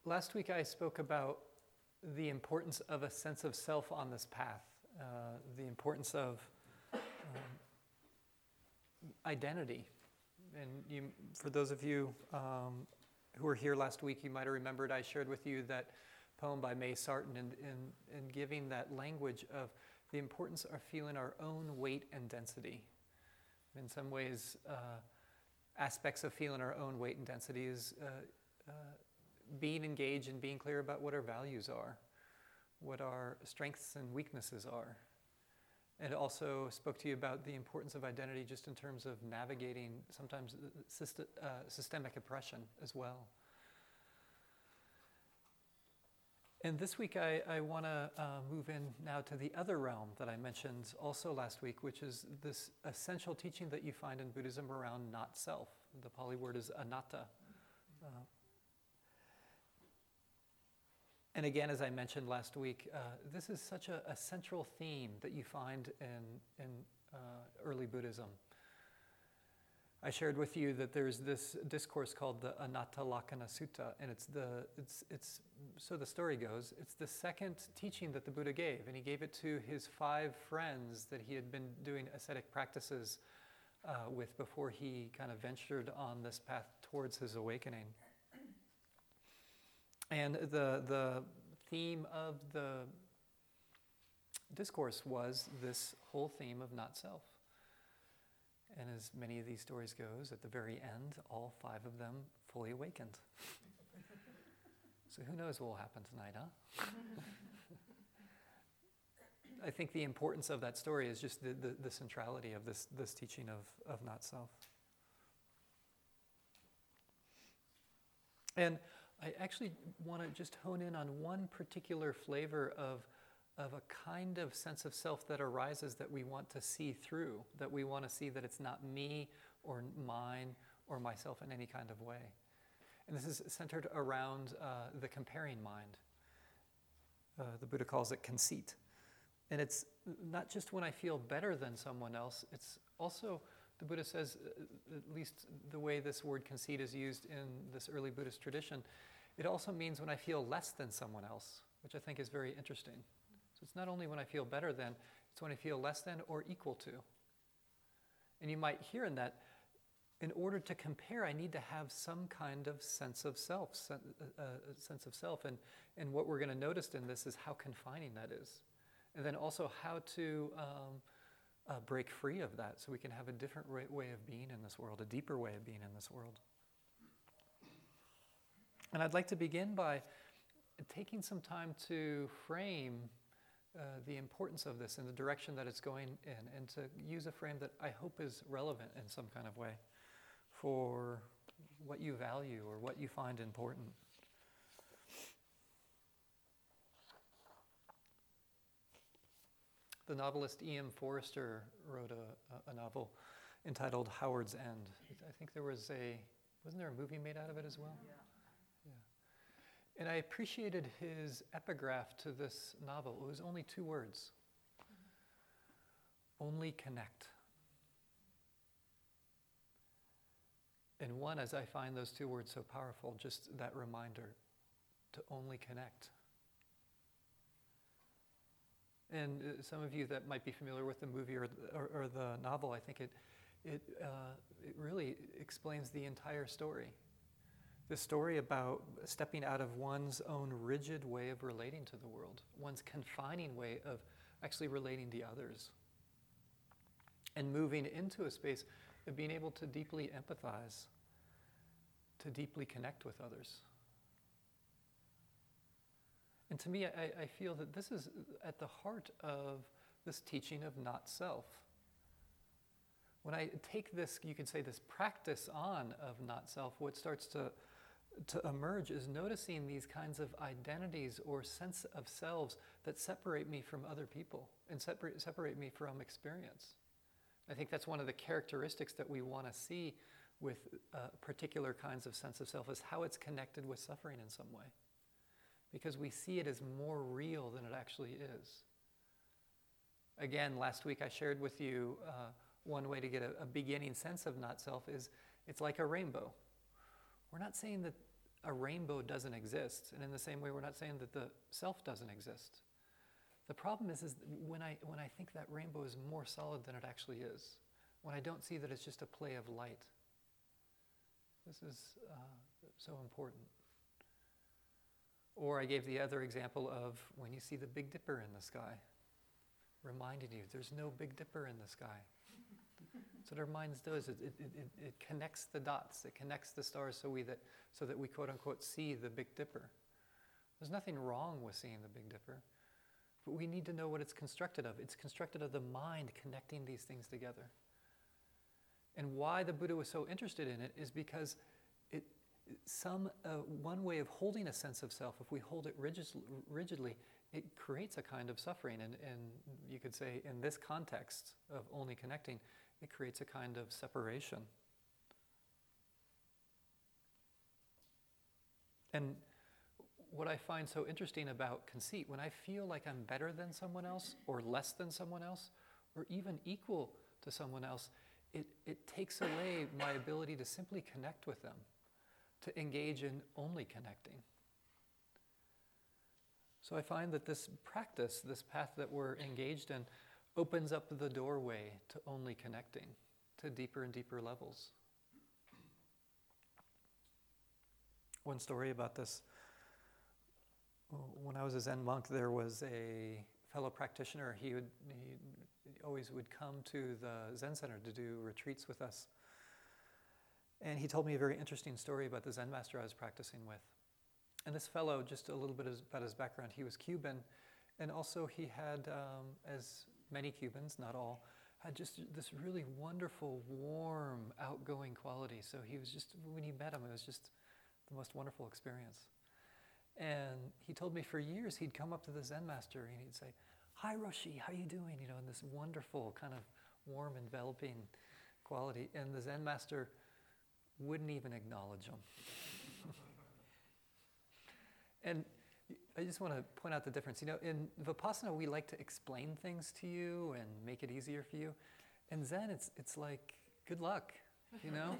Last week I spoke about the importance of a sense of self on this path, the importance of identity. And for those of you who were here last week, you might have remembered I shared with you that poem by May Sarton in giving that language of the importance of feeling our own weight and density. In some ways, aspects of feeling our own weight and density is being engaged and being clear about what our values are, what our strengths and weaknesses are. And also spoke to you about the importance of identity just in terms of navigating sometimes systemic oppression as well. And this week I want to move in now to the other realm that I mentioned also last week, which is this essential teaching that you find in Buddhism around not self. The Pali word is anatta. And again, as I mentioned last week, this is such a central theme that you find in early Buddhism. I shared with you that there's this discourse called the Anatta Lakkhana Sutta, and it's so the story goes, it's the second teaching that the Buddha gave, and he gave it to his 5 friends that he had been doing ascetic practices with before he kind of ventured on this path towards his awakening. And the theme of the discourse was this whole theme of not self. And as many of these stories goes, at the very end, all 5 of them fully awakened. So who knows what will happen tonight, huh? I think the importance of that story is just the centrality of this teaching of not self. And I actually want to just hone in on one particular flavor of a kind of sense of self that arises that we want to see through, that we want to see that it's not me or mine or myself in any kind of way. And this is centered around the comparing mind. The Buddha calls it conceit. And it's not just when I feel better than someone else, it's also, the Buddha says, at least the way this word conceit is used in this early Buddhist tradition, it also means when I feel less than someone else, which I think is very interesting. So it's not only when I feel better than, it's when I feel less than or equal to. And you might hear in that, in order to compare, I need to have some kind of sense of self, sense of self. And what we're going to notice in this is how confining that is. And then also how to break free of that so we can have a different way of being in this world, a deeper way of being in this world. And I'd like to begin by taking some time to frame the importance of this and the direction that it's going in, and to use a frame that I hope is relevant in some kind of way for what you value or what you find important. The novelist E.M. Forster wrote a novel entitled Howard's End. I think wasn't there a movie made out of it as well? Yeah. And I appreciated his epigraph to this novel. It was only 2 words. Only connect. And one, as I find those 2 words so powerful, just that reminder to only connect. And some of you that might be familiar with the movie or the novel, I think it really explains the entire story. The story about stepping out of one's own rigid way of relating to the world, one's confining way of actually relating to others, and moving into a space of being able to deeply empathize, to deeply connect with others. And to me, I feel that this is at the heart of this teaching of not self. When I take this, you could say this practice on of not self, what starts to emerge is noticing these kinds of identities or sense of selves that separate me from other people and separate me from experience. I think that's one of the characteristics that we want to see with particular kinds of sense of self, is how it's connected with suffering in some way. Because we see it as more real than it actually is. Again, last week I shared with you one way to get a beginning sense of not self is it's like a rainbow. We're not saying that a rainbow doesn't exist. And in the same way, we're not saying that the self doesn't exist. The problem is when I think that rainbow is more solid than it actually is, when I don't see that it's just a play of light. This is so important. Or I gave the other example of when you see the Big Dipper in the sky, reminding you there's no Big Dipper in the sky. That's what our minds does. It connects the dots. It connects the stars so that we quote unquote see the Big Dipper. There's nothing wrong with seeing the Big Dipper, but we need to know what it's constructed of. It's constructed of the mind connecting these things together. And why the Buddha was so interested in it is because one way of holding a sense of self, if we hold it rigidly, it creates a kind of suffering. And you could say, in this context of only connecting, it creates a kind of separation. And what I find so interesting about conceit, when I feel like I'm better than someone else, or less than someone else, or even equal to someone else, it takes away my ability to simply connect with them, to engage in only connecting. So I find that this practice, this path that we're engaged in, opens up the doorway to only connecting, to deeper and deeper levels. One story about this. When I was a Zen monk, there was a fellow practitioner. He always would come to the Zen Center to do retreats with us. And he told me a very interesting story about the Zen master I was practicing with. And this fellow, just a little bit about his background, he was Cuban, and also he had, as many Cubans, not all, had just this really wonderful, warm, outgoing quality. So he was just, when you met him, it was just the most wonderful experience. And he told me for years he'd come up to the Zen master and he'd say, "Hi Roshi, how you doing?" You know, in this wonderful kind of warm, enveloping quality. And the Zen master wouldn't even acknowledge him. And I just want to point out the difference. You know, in Vipassana, we like to explain things to you and make it easier for you. In Zen, it's like, good luck, you know?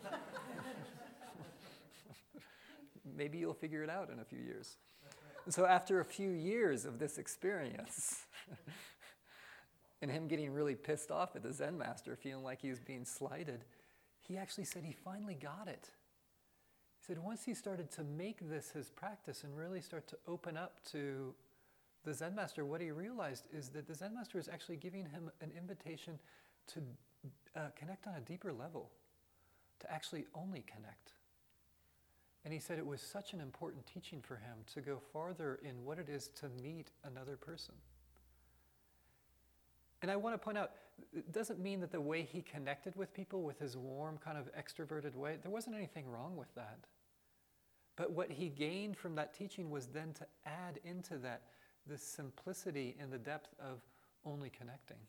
Maybe you'll figure it out in a few years. And so after a few years of this experience, and him getting really pissed off at the Zen master, feeling like he was being slighted, he actually said he finally got it. He said once he started to make this his practice and really start to open up to the Zen master, what he realized is that the Zen master is actually giving him an invitation to connect on a deeper level, to actually only connect. And he said it was such an important teaching for him to go farther in what it is to meet another person. And I want to point out, it doesn't mean that the way he connected with people, with his warm, kind of extroverted way, there wasn't anything wrong with that. But what he gained from that teaching was then to add into that the simplicity and the depth of only connecting.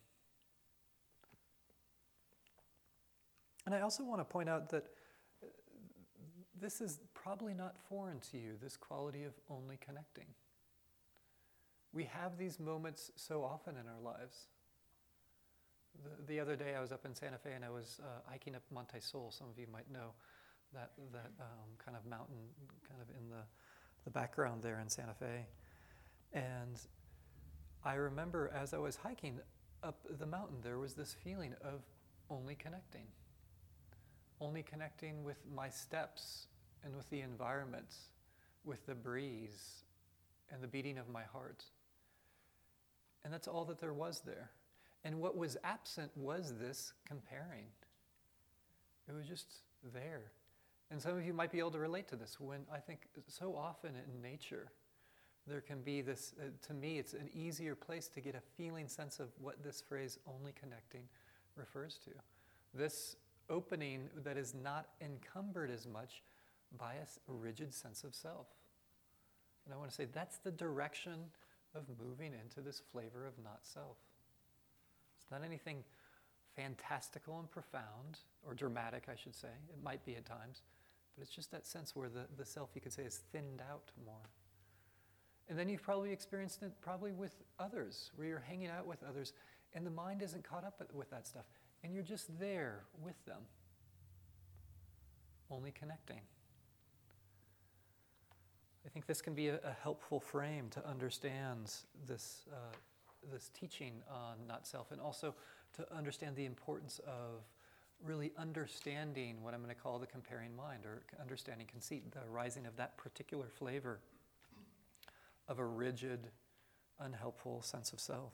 And I also want to point out that this is probably not foreign to you, this quality of only connecting. We have these moments so often in our lives. The other day I was up in Santa Fe and I was hiking up Monte Sol. Some of you might know that kind of mountain kind of in the background there in Santa Fe. And I remember as I was hiking up the mountain, there was this feeling of only connecting with my steps and with the environment, with the breeze and the beating of my heart. And that's all that there was there. And what was absent was this comparing. It was just there. And some of you might be able to relate to this when I think so often in nature, there can be this, to me, it's an easier place to get a feeling sense of what this phrase only connecting refers to. This opening that is not encumbered as much by a rigid sense of self. And I want to say that's the direction of moving into this flavor of not self. It's not anything fantastical and profound, or dramatic, I should say. It might be at times. But it's just that sense where the self, you could say, is thinned out more. And then you've probably experienced it probably with others, where you're hanging out with others, and the mind isn't caught up with that stuff. And you're just there with them, only connecting. I think this can be a helpful frame to understand this, this teaching on not self, and also to understand the importance of really understanding what I'm going to call the comparing mind, or understanding conceit, the arising of that particular flavor of a rigid, unhelpful sense of self.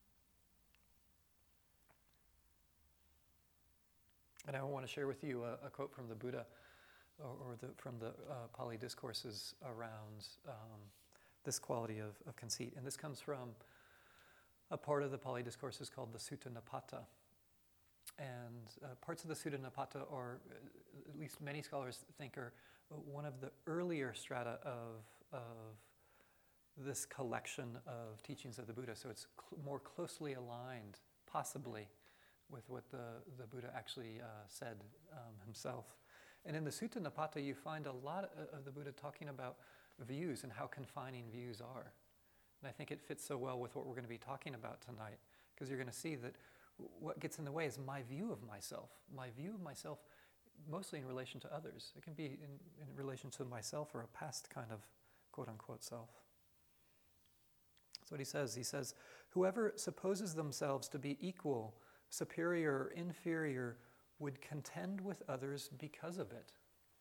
And I want to share with you a quote from the Buddha, from the Pali discourses around this quality of conceit. And this comes from a part of the Pali discourses called the Sutta Nipata. And parts of the Sutta Nipata are, at least many scholars think, are one of the earlier strata of this collection of teachings of the Buddha. So it's more closely aligned, possibly, with what the Buddha actually said himself. And in the Sutta Nipata, you find a lot of the Buddha talking about views and how confining views are. And I think it fits so well with what we're going to be talking about tonight, because you're going to see that what gets in the way is my view of myself. My view of myself, mostly in relation to others. It can be in relation to myself or a past kind of quote-unquote self. That's what he says. He says, whoever supposes themselves to be equal, superior, or inferior would contend with others because of it.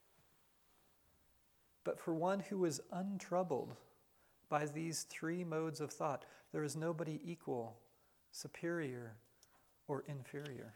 But for one who is untroubled by these three modes of thought, there is nobody equal, superior, or inferior.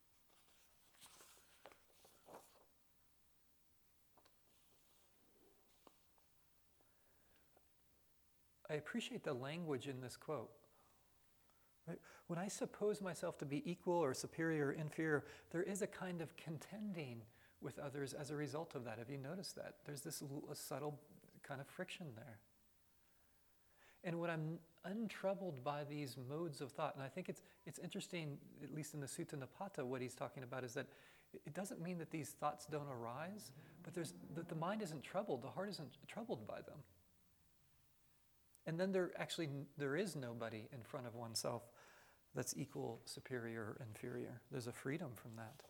I appreciate the language in this quote. Right? When I suppose myself to be equal or superior or inferior, there is a kind of contending with others as a result of that. Have you noticed that? There's this subtle kind of friction there. And when I'm untroubled by these modes of thought, and I think it's interesting, at least in the Sutta Nipata, what he's talking about is that it doesn't mean that these thoughts don't arise, but that the mind isn't troubled, the heart isn't troubled by them. And then there is nobody in front of oneself that's equal, superior, or inferior. There's a freedom from that.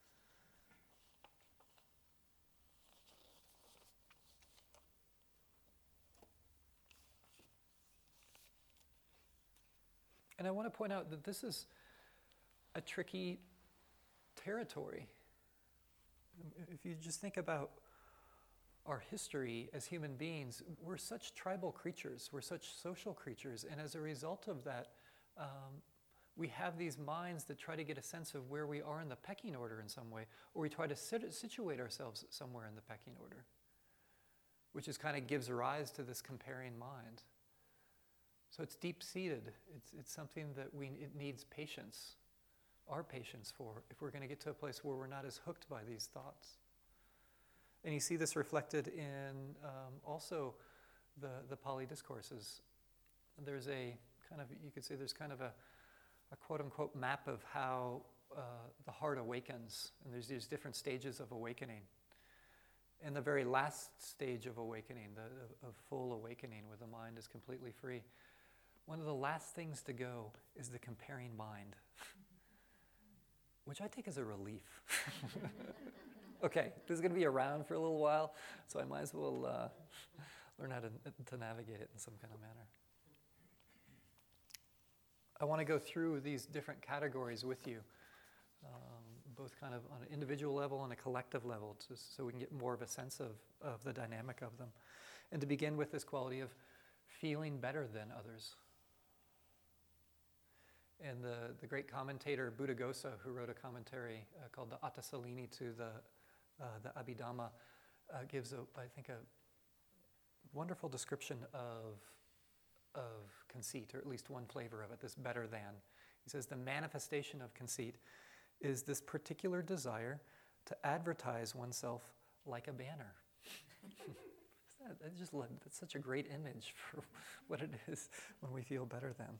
And I want to point out that this is a tricky territory. If you just think about our history as human beings, we're such tribal creatures, we're such social creatures, and as a result of that, we have these minds that try to get a sense of where we are in the pecking order in some way, or we try to situate ourselves somewhere in the pecking order, which is kind of gives rise to this comparing mind. So it's deep-seated. It's something that it needs patience, our patience for, if we're going to get to a place where we're not as hooked by these thoughts. And you see this reflected in also the Pali discourses. There's a kind of, you could say there's kind of a quote-unquote map of how the heart awakens. And there's these different stages of awakening. And the very last stage of awakening, of full awakening, where the mind is completely free, one of the last things to go is the comparing mind, which I take as a relief. Okay, this is going to be around for a little while, so I might as well learn how to navigate it in some kind of manner. I want to go through these different categories with you, both kind of on an individual level and a collective level, so we can get more of a sense of the dynamic of them. And to begin with this quality of feeling better than others. And the great commentator Buddhaghosa, who wrote a commentary called the Attasalini to the Abhidhamma, gives, I think, a wonderful description of conceit, or at least one flavor of it, this better than. He says, the manifestation of conceit is this particular desire to advertise oneself like a banner. That's such a great image for what it is when we feel better than.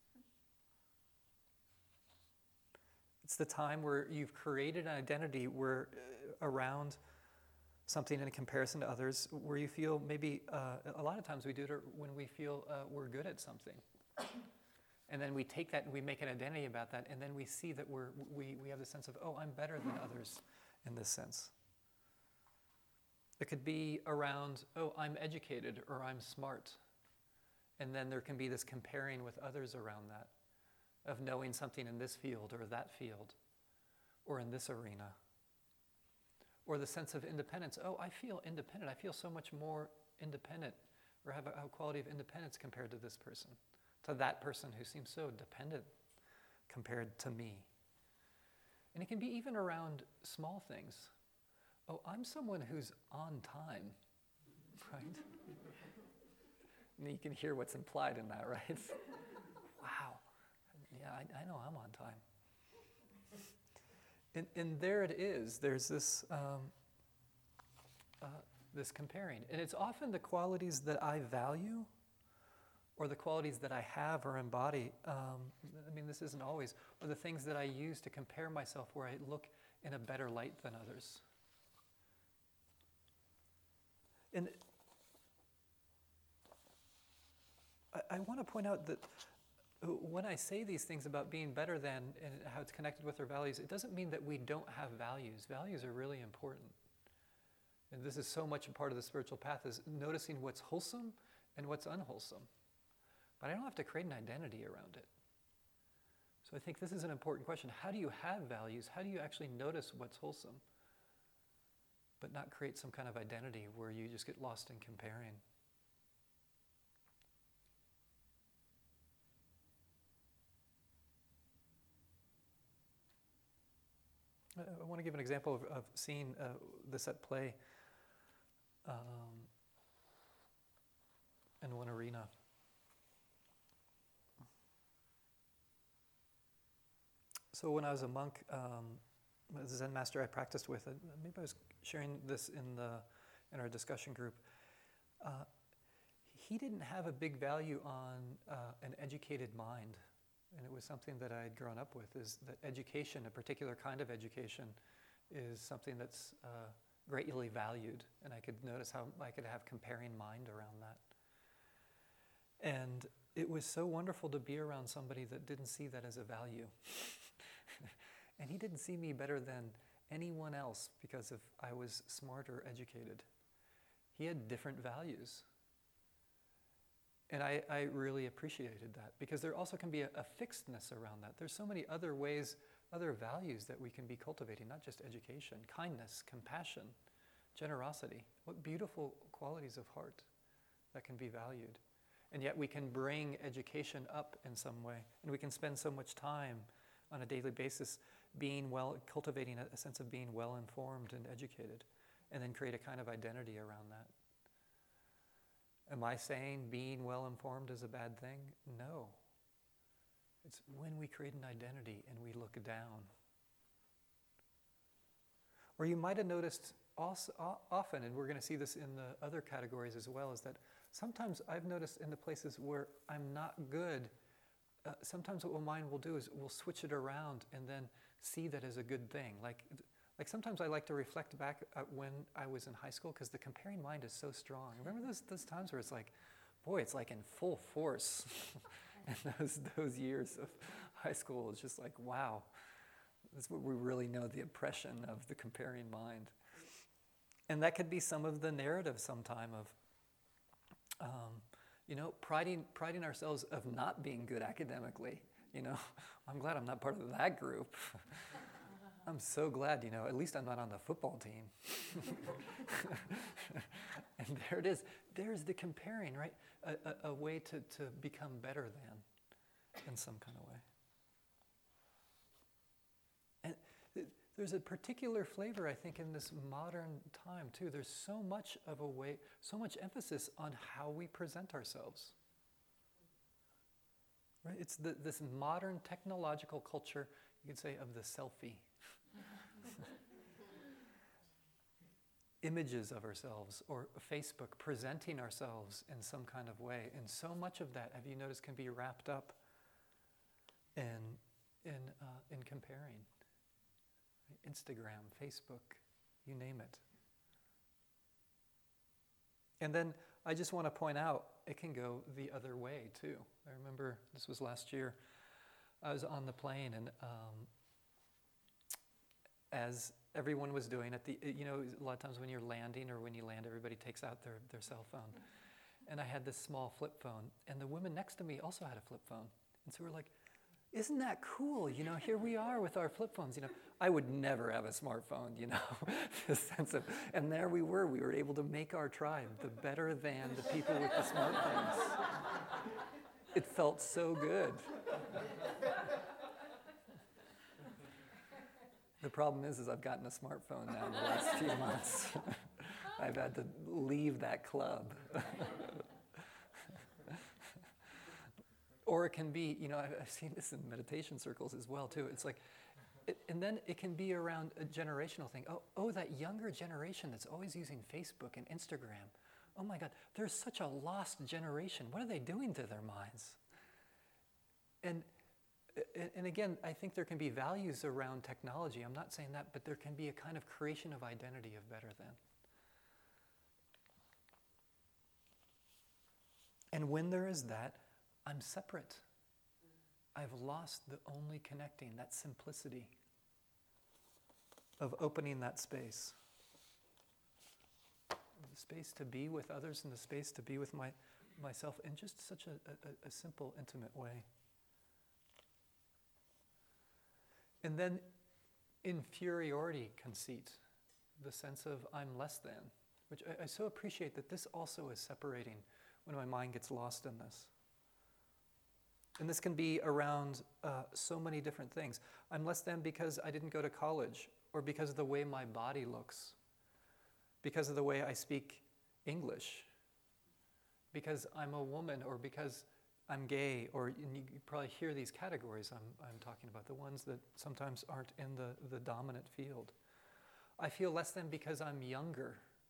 It's the time where you've created an identity where around something in comparison to others, where you feel maybe, a lot of times we do it when we feel we're good at something. And then we take that and we make an identity about that, and then we see that we have the sense of, oh, I'm better than others in this sense. It could be around, oh, I'm educated or I'm smart. And then there can be this comparing with others around that, of knowing something in this field or that field, or in this arena. Or the sense of independence. Oh, I feel independent. I feel so much more independent, or have a quality of independence compared to this person, to that person who seems so dependent compared to me. And it can be even around small things. Oh, I'm someone who's on time, right? And you can hear what's implied in that, right? Wow, yeah, I know I'm on time. And there it is. There's this this comparing. And it's often the qualities that I value or the qualities that I have or embody. This isn't always, or the things that I use to compare myself where I look in a better light than others. And I want to point out that when I say these things about being better than and how it's connected with our values, it doesn't mean that we don't have values. Values are really important. And this is so much a part of the spiritual path, is noticing what's wholesome and what's unwholesome. But I don't have to create an identity around it. So I think this is an important question. How do you have values? How do you actually notice what's wholesome, but not create some kind of identity where you just get lost in comparing? I want to give an example of seeing this at play in one arena. So when I was a monk, the Zen master I practiced with, maybe I was sharing this in our discussion group, he didn't have a big value on an educated mind. And it was something that I had grown up with, is that education, a particular kind of education, is something that's greatly valued. And I could notice how I could have comparing mind around that. And it was so wonderful to be around somebody that didn't see that as a value. And he didn't see me better than anyone else because I was smart or educated. He had different values. And I really appreciated that, because there also can be a fixedness around that. There's so many other ways, other values that we can be cultivating, not just education. Kindness, compassion, generosity. What beautiful qualities of heart that can be valued. And yet we can bring education up in some way. And we can spend so much time on a daily basis cultivating a sense of being well-informed and educated, and then create a kind of identity around that. Am I saying being well-informed is a bad thing? No. It's when we create an identity and we look down. Or you might have noticed also, often, and we're going to see this in the other categories as well, is that sometimes I've noticed in the places where I'm not good, sometimes what my mind will do is we'll switch it around and then see that as a good thing. Like sometimes I like to reflect back at when I was in high school, because the comparing mind is so strong. Remember those times where it's like, boy, it's like in full force. And those years of high school, it's just like, wow. That's what we really know, the oppression of the comparing mind. And that could be some of the narrative sometime of, priding ourselves of not being good academically. I'm glad I'm not part of that group. I'm so glad, at least I'm not on the football team. And there it is. There's the comparing, right? A way to become better than in some kind of way. And there's a particular flavor, I think, in this modern time, too. There's so much emphasis on how we present ourselves. Right? It's this modern technological culture, you could say, of the selfie. Images of ourselves, or Facebook, presenting ourselves in some kind of way. And so much of that, have you noticed, can be wrapped up in comparing. Instagram, Facebook, you name it. And then I just want to point out, it can go the other way too. I remember this was last year. I was on the plane, and as everyone was doing at the, a lot of times when you're landing or when you land, everybody takes out their cell phone. And I had this small flip phone, and the woman next to me also had a flip phone. And so we're like, isn't that cool? Here we are with our flip phones. I would never have a smartphone, the sense of, and there we were able to make our tribe the better than the people with the smartphones. It felt so good. The problem is I've gotten a smartphone now in the last few months. I've had to leave that club. Or it can be, I've seen this in meditation circles as well too. It's like, and then it can be around a generational thing. Oh, that younger generation that's always using Facebook and Instagram. Oh my God, they're such a lost generation. What are they doing to their minds? And again, I think there can be values around technology. I'm not saying that, but there can be a kind of creation of identity of better than. And when there is that, I'm separate. I've lost the only connecting, that simplicity of opening that space. The space to be with others and the space to be with myself in just such a simple, intimate way. And then inferiority conceit, the sense of I'm less than, which I so appreciate that this also is separating when my mind gets lost in this. And this can be around so many different things. I'm less than because I didn't go to college, or because of the way my body looks, because of the way I speak English, because I'm a woman, or because I'm gay, or and you probably hear these categories I'm talking about, the ones that sometimes aren't in the dominant field. I feel less than because I'm younger.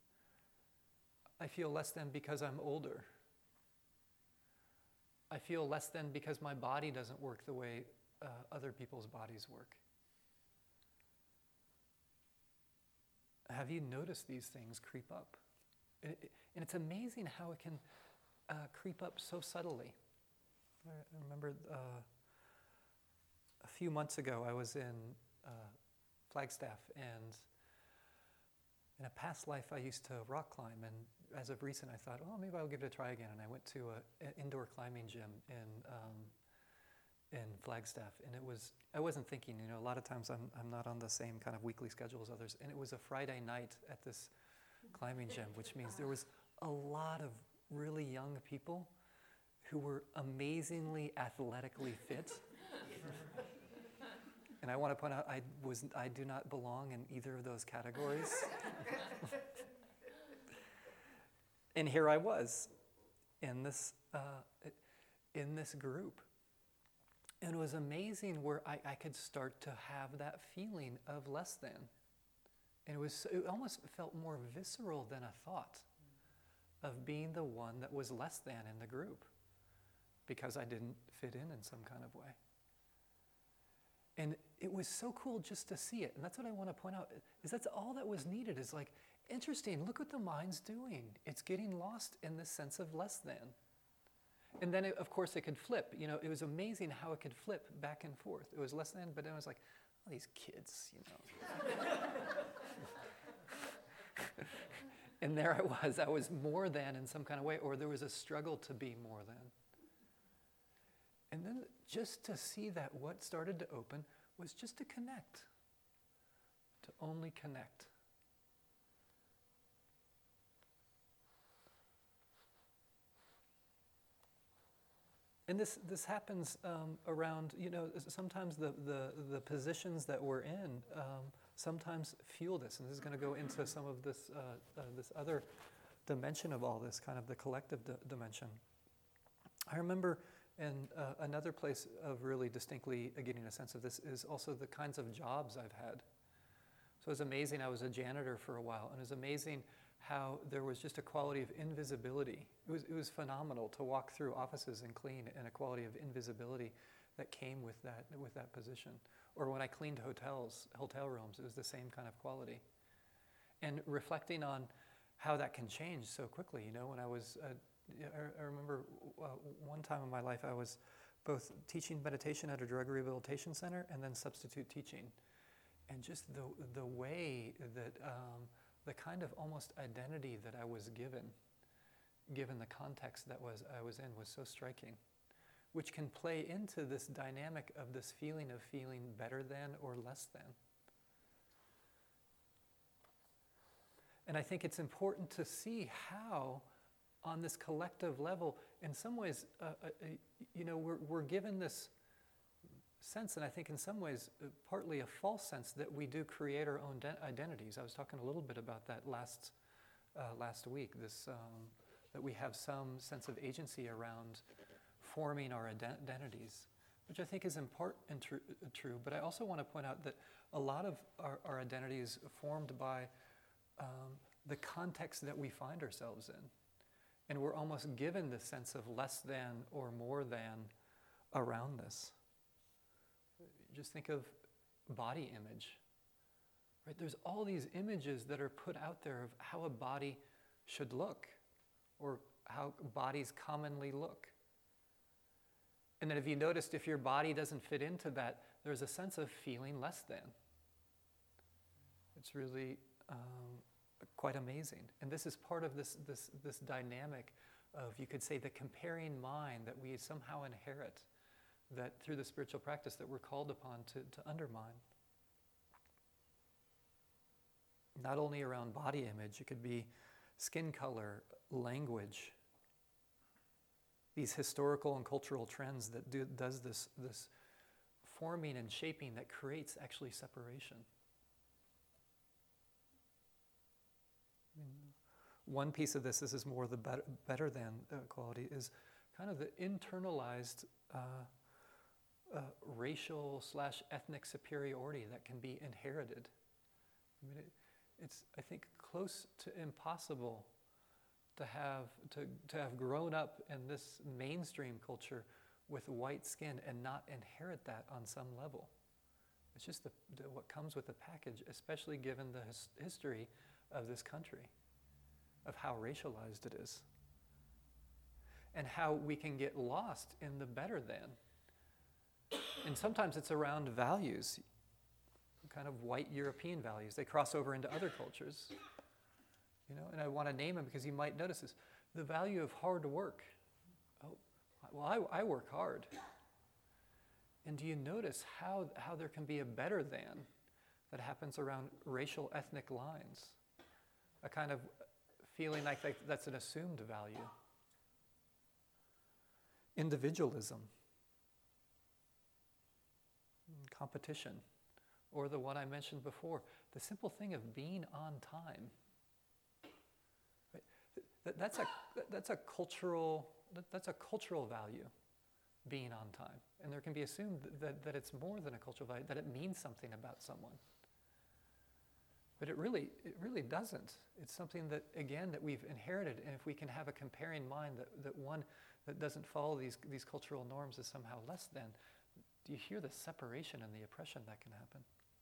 I feel less than because I'm older. I feel less than because my body doesn't work the way other people's bodies work. Have you noticed these things creep up? And it's amazing how it can creep up so subtly. I remember a few months ago I was in Flagstaff, and in a past life I used to rock climb, and as of recent I thought, maybe I'll give it a try again, and I went to an indoor climbing gym in Flagstaff, and I wasn't thinking, a lot of times I'm not on the same kind of weekly schedule as others, and it was a Friday night at this climbing gym, which means there was a lot of really young people who were amazingly athletically fit. And I want to point out, I do not belong in either of those categories. And here I was in this group. And it was amazing where I could start to have that feeling of less than. And it almost felt more visceral than a thought of being the one that was less than in the group, because I didn't fit in some kind of way. And it was so cool just to see it. And that's what I want to point out, is that's all that was needed, is like, interesting, look what the mind's doing. It's getting lost in this sense of less than. And then, of course, it could flip. It was amazing how it could flip back and forth. It was less than, but then it was like, these kids, And there I was more than in some kind of way, or there was a struggle to be more than. And then just to see that what started to open was just to connect, to only connect. And this happens around, sometimes the positions that we're in sometimes fuel this. And this is going to go into some of this other dimension of all this, kind of the collective dimension. I remember another place of really distinctly getting a sense of this is also the kinds of jobs I've had. So it was amazing. I was a janitor for a while, and it was amazing how there was just a quality of invisibility. It was phenomenal to walk through offices and clean, and a quality of invisibility that came with that position. Or when I cleaned hotel rooms, it was the same kind of quality. And reflecting on how that can change so quickly, when I was, I remember one time in my life I was both teaching meditation at a drug rehabilitation center and then substitute teaching. and just the way that the kind of almost identity that I was given the context that I was in, was so striking, which can play into this dynamic of this feeling of feeling better than or less than. And I think it's important to see how, on this collective level, in some ways, we're given this sense, and I think in some ways, partly a false sense, that we do create our own identities. I was talking a little bit about that last week, that we have some sense of agency around forming our identities, which I think is in part true. But I also want to point out that a lot of our identities are formed by the context that we find ourselves in. And we're almost given this sense of less than or more than around this. Just think of body image. Right? There's all these images that are put out there of how a body should look, or how bodies commonly look. And then if you noticed, if your body doesn't fit into that, there's a sense of feeling less than. It's really quite amazing. And this is part of this dynamic of, you could say, the comparing mind that we somehow inherit, that through the spiritual practice that we're called upon to undermine. Not only around body image, it could be skin color, language, these historical and cultural trends that does this forming and shaping that creates actually separation. One piece of this is more the better than quality, is kind of the internalized racial / ethnic superiority that can be inherited. I mean, it's, I think, close to impossible to have grown up in this mainstream culture with white skin and not inherit that on some level. It's just what comes with the package, especially given the history of this country, of how racialized it is, and how we can get lost in the better than. And sometimes it's around values, kind of white European values. They cross over into other cultures, and I want to name them because you might notice this. The value of hard work. Oh, well, I work hard. And do you notice how there can be a better than that happens around racial, ethnic lines? A kind of feeling like that's an assumed value. Individualism. Competition. Or the one I mentioned before, the simple thing of being on time. Right? That's a cultural value, being on time. And there can be assumed that it's more than a cultural value, that it means something about someone. But it really doesn't. It's something that, again, that we've inherited. And if we can have a comparing mind that one that doesn't follow these cultural norms is somehow less than, do you hear the separation and the oppression that can happen?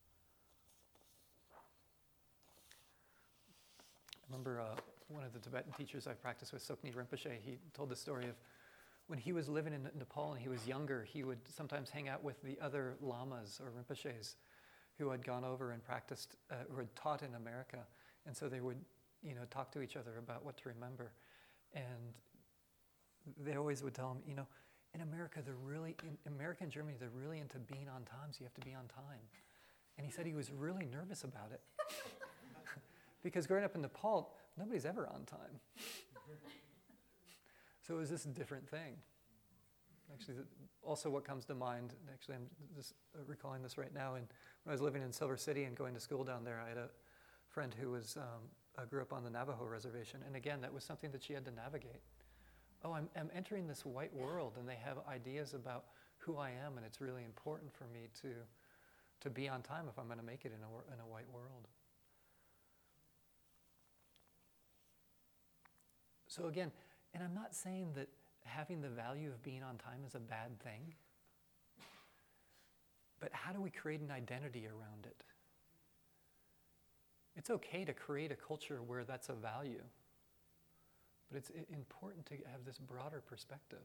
I remember one of the Tibetan teachers I practiced with, Sokni Rinpoche, he told the story of when he was living in Nepal and he was younger, he would sometimes hang out with the other lamas or Rinpoches who had gone over and practiced, who had taught in America. And so they would, talk to each other about what to remember. And they always would tell him, in America, in America and Germany, they're really into being on time, so you have to be on time. And he said he was really nervous about it. Because growing up in Nepal, nobody's ever on time. So it was this different thing. Actually, also what comes to mind, actually I'm just recalling this right now, and when I was living in Silver City and going to school down there, I had a friend who grew up on the Navajo reservation, and again, that was something that she had to navigate. Oh, I'm entering this white world, and they have ideas about who I am, and it's really important for me to be on time if I'm going to make it in a white world. So again, and I'm not saying that having the value of being on time is a bad thing, but how do we create an identity around it? It's okay to create a culture where that's a value, but it's important to have this broader perspective.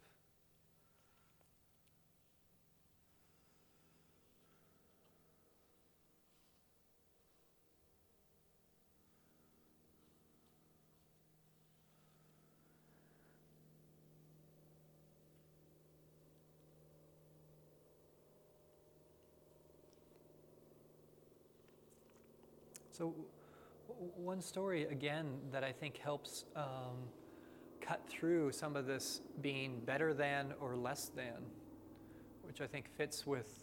So one story, again, that I think helps cut through some of this being better than or less than, which I think fits with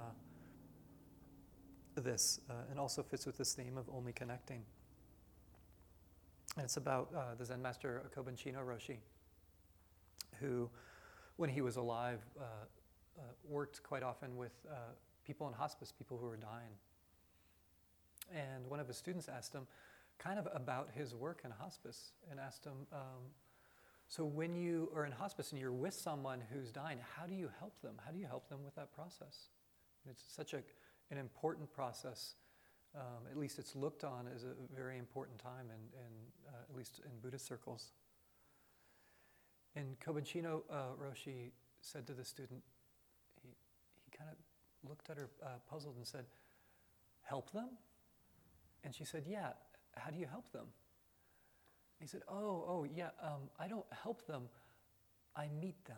this and also fits with this theme of only connecting. And it's about the Zen master Kobun Chino Roshi, who, when he was alive, worked quite often with people in hospice, people who were dying. And one of his students asked him kind of about his work in hospice and asked him, so when you are in hospice and you're with someone who's dying, how do you help them? How do you help them with that process? And it's such an important process. At least it's looked on as a very important time, at least in Buddhist circles. And Kobun Chino Roshi said to the student, he kind of looked at her puzzled and said, help them? And she said, yeah, how do you help them? He said, yeah, I don't help them, I meet them.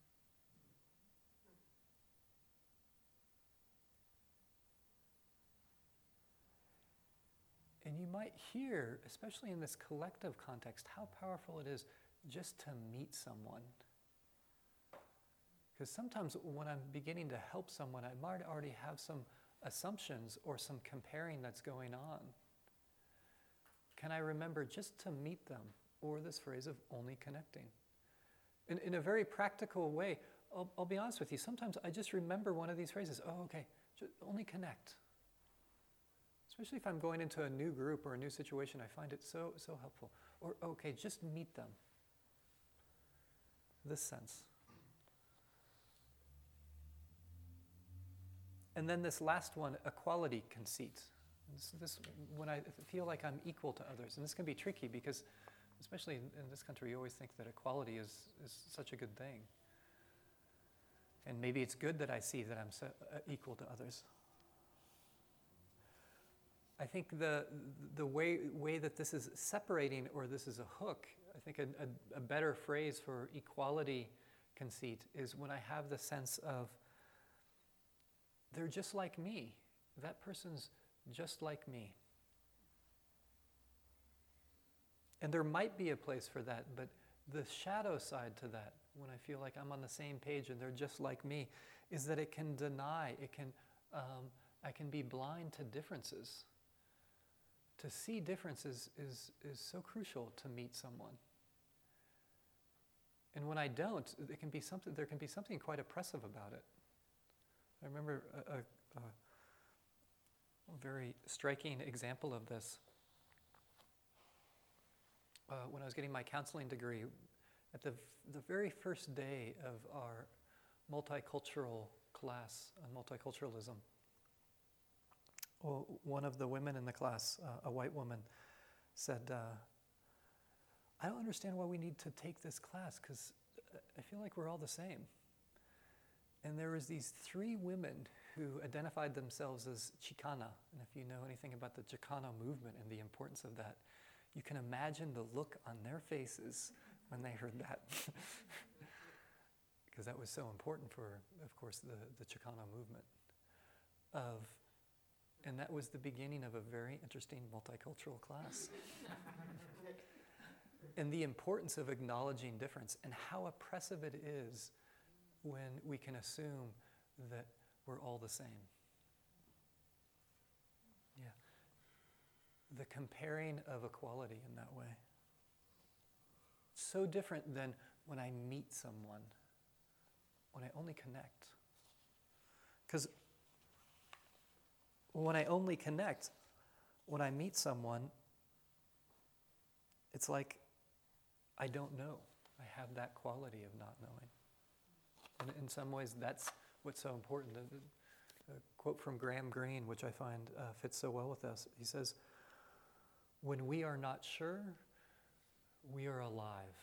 And you might hear, especially in this collective context, how powerful it is just to meet someone. Because sometimes when I'm beginning to help someone, I might already have some assumptions or some comparing that's going on. Can I remember just to meet them, or this phrase of only connecting? In a very practical way, I'll be honest with you, sometimes I just remember one of these phrases, just only connect. Especially if I'm going into a new group or a new situation, I find it so helpful. Or, just meet them. This sense. And then this last one, equality conceit. This when I feel like I'm equal to others. And this can be tricky because, especially in this country, you always think that equality is such a good thing. And maybe it's good that I see that I'm equal to others. I think the way that this is separating, or this is a hook, I think a better phrase for equality conceit is when I have the sense of, they're just like me. That person's just like me. And there might be a place for that, but the shadow side to that, when I feel like I'm on the same page and they're just like me, is that it can deny, I can be blind to differences. To see differences is so crucial to meet someone. And when I don't, there can be something quite oppressive about it. I remember a very striking example of this. When I was getting my counseling degree, at the very first day of our multicultural class on multiculturalism, one of the women in the class, a white woman, said, I don't understand why we need to take this class because I feel like we're all the same. And there was these 3 women who identified themselves as Chicana. And if you know anything about the Chicana movement and the importance of that, you can imagine the look on their faces when they heard that. Because that was so important for, of course, the Chicana movement. And that was the beginning of a very interesting multicultural class. And the importance of acknowledging difference and how oppressive it is when we can assume that we're all the same. Yeah. The comparing of equality in that way. So different than when I meet someone, when I only connect. Because when I only connect, when I meet someone, it's like I don't know. I have that quality of not knowing. And in some ways, that's what's so important. A quote from Graham Greene, which I find fits so well with us. He says, when we are not sure, we are alive.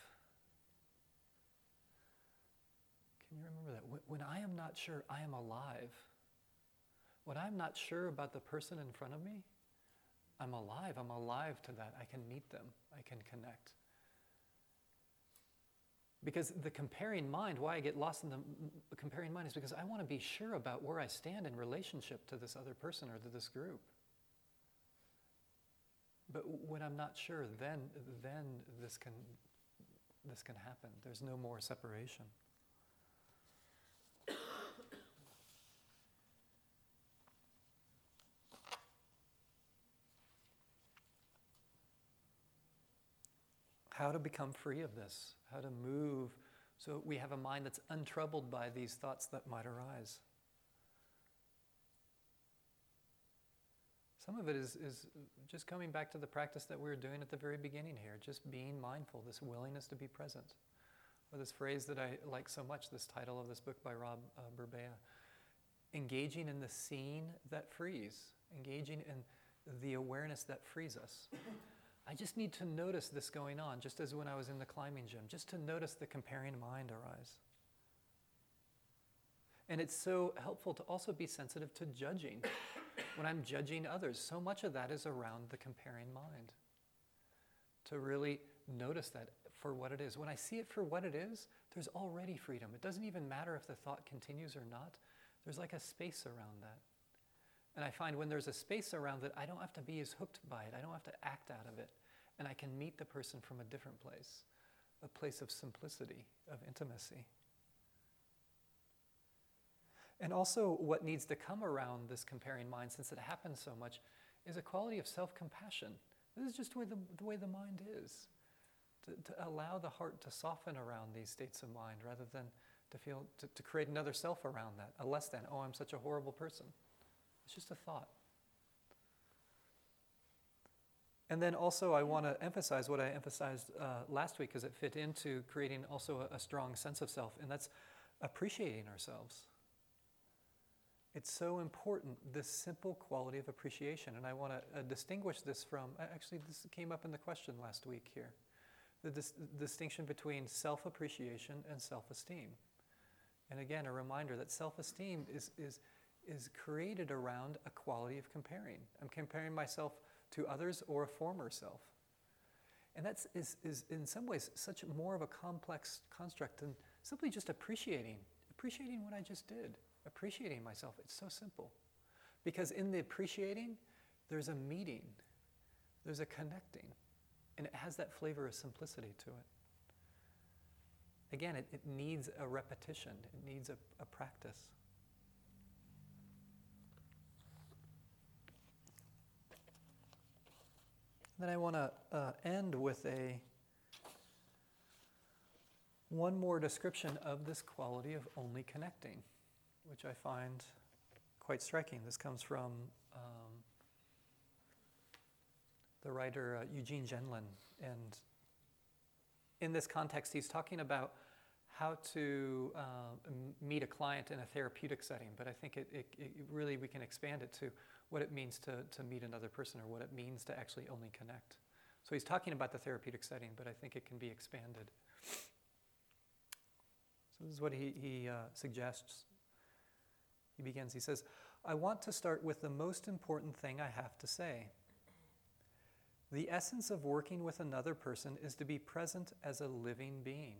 Can you remember that? When I am not sure, I am alive. When I'm not sure about the person in front of me, I'm alive. I'm alive to that. I can meet them. I can connect. Because the comparing mind, why I get lost in the comparing mind is because I want to be sure about where I stand in relationship to this other person or to this group. But when I'm not sure, then this can happen. There's no more separation. How to become free of this, how to move so we have a mind that's untroubled by these thoughts that might arise. Some of it is just coming back to the practice that we were doing at the very beginning here, just being mindful, this willingness to be present. Or this phrase that I like so much, this title of this book by Rob Burbea, engaging in the seeing that frees, engaging in the awareness that frees us. I just need to notice this going on, just as when I was in the climbing gym, just to notice the comparing mind arise. And it's so helpful to also be sensitive to judging. When I'm judging others, so much of that is around the comparing mind. To really notice that for what it is. When I see it for what it is, there's already freedom. It doesn't even matter if the thought continues or not. There's like a space around that. And I find when there's a space around it, I don't have to be as hooked by it. I don't have to act out of it. And I can meet the person from a different place, a place of simplicity, of intimacy. And also what needs to come around this comparing mind, since it happens so much, is a quality of self-compassion. This is just the way the mind is. To allow the heart to soften around these states of mind rather than to create another self around that, a less than, oh, I'm such a horrible person. It's just a thought. And then also I want to emphasize what I emphasized last week, because it fit into creating also a strong sense of self, and that's appreciating ourselves. It's so important, this simple quality of appreciation. And I want to distinguish this from, actually this came up in the question last week here, the distinction between self-appreciation and self-esteem. And again, a reminder that self-esteem is created around a quality of comparing. I'm comparing myself to others or a former self. And that is in some ways such more of a complex construct than simply just appreciating what I just did. Appreciating myself, it's so simple. Because in the appreciating, there's a meeting, there's a connecting, and it has that flavor of simplicity to it. Again, it needs a repetition, it needs a practice. Then I want to end with one more description of this quality of only connecting, which I find quite striking. This comes from the writer Eugene Gendlin. And in this context, he's talking about how to meet a client in a therapeutic setting. But I think it really, we can expand it to what it means to meet another person, or what it means to actually only connect. So he's talking about the therapeutic setting, but I think it can be expanded. So this is what he suggests. He begins, he says, I want to start with the most important thing I have to say. The essence of working with another person is to be present as a living being.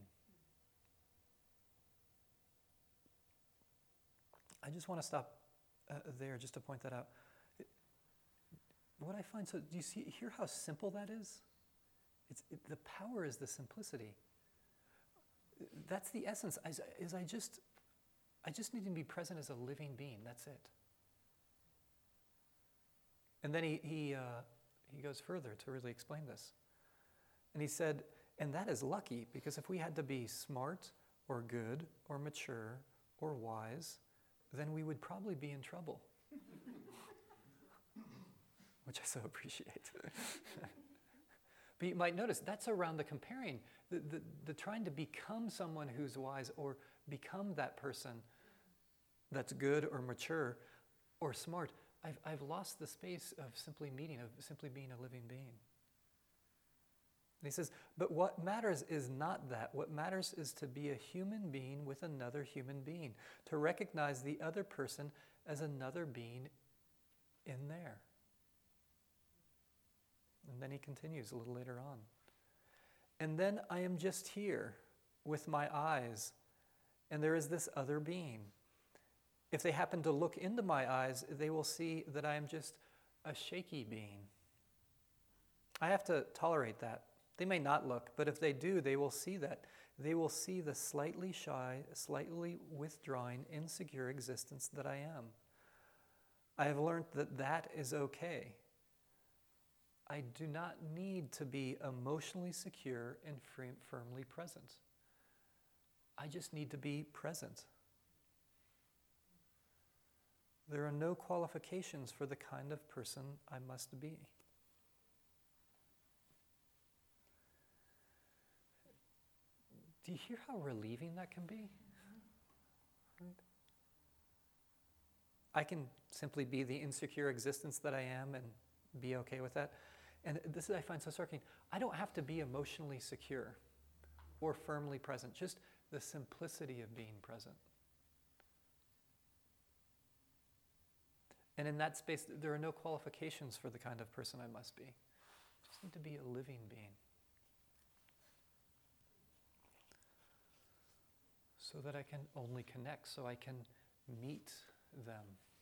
I just want to stop there just to point that out. What I find, so do you hear how simple that is? The power is the simplicity. That's the essence. I just need to be present as a living being. That's it. And then he goes further to really explain this. And he said, and that is lucky, because if we had to be smart or good or mature or wise, then we would probably be in trouble. Which I so appreciate. But you might notice that's around the comparing, the trying to become someone who's wise or become that person that's good or mature or smart. I've lost the space of simply meeting, of simply being a living being. And he says, but what matters is not that. What matters is to be a human being with another human being, to recognize the other person as another being in there. And then he continues a little later on. And then I am just here with my eyes, and there is this other being. If they happen to look into my eyes, they will see that I am just a shaky being. I have to tolerate that. They may not look, but if they do, they will see that. They will see the slightly shy, slightly withdrawing, insecure existence that I am. I have learned that that is okay. I do not need to be emotionally secure and firmly present. I just need to be present. There are no qualifications for the kind of person I must be. Do you hear how relieving that can be? Right? I can simply be the insecure existence that I am and be okay with that. And this I find so striking. I don't have to be emotionally secure or firmly present, just the simplicity of being present. And in that space, there are no qualifications for the kind of person I must be. I just need to be a living being. So that I can only connect, so I can meet them.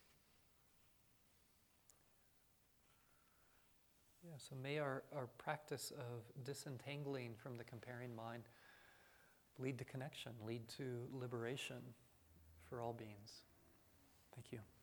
Yeah, so may our practice of disentangling from the comparing mind lead to connection, lead to liberation for all beings. Thank you.